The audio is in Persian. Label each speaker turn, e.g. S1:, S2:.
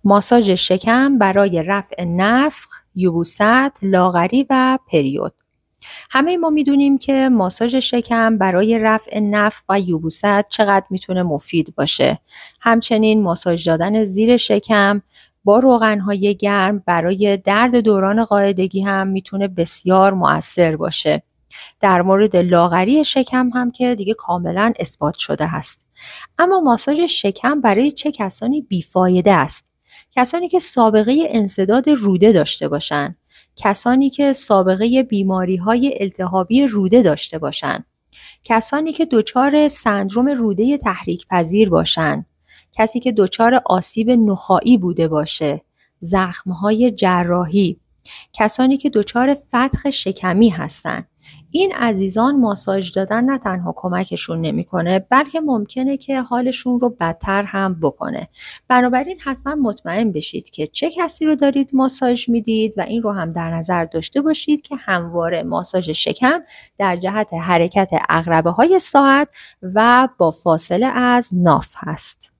S1: ماساژ شکم برای رفع نفخ، یبوست، لاغری و پریود. همه ما میدونیم که ماساژ شکم برای رفع نفخ و یبوست چقدر میتونه مفید باشه. همچنین ماساژ دادن زیر شکم با روغن‌های گرم برای درد دوران قاعدگی هم میتونه بسیار مؤثر باشه. در مورد لاغری شکم هم که دیگه کاملا اثبات شده هست. اما ماساژ شکم برای چه کسانی بیفایده است؟ کسانی که سابقه انسداد روده داشته باشند، کسانی که سابقه بیماری‌های التهابی روده داشته باشند، کسانی که دچار سندرم روده تحریک پذیر باشند، کسی که دچار آسیب نخاعی بوده باشه، زخم‌های جراحی، کسانی که دچار فتق شکمی هستند. این عزیزان ماساژ دادن نه تنها کمکشون نمیکنه، بلکه ممکنه که حالشون رو بدتر هم بکنه. بنابراین حتما مطمئن بشید که چه کسی رو دارید ماساژ میدید و این رو هم در نظر داشته باشید که همواره ماساژ شکم در جهت حرکت عقربه‌های ساعد و با فاصله از ناف هست.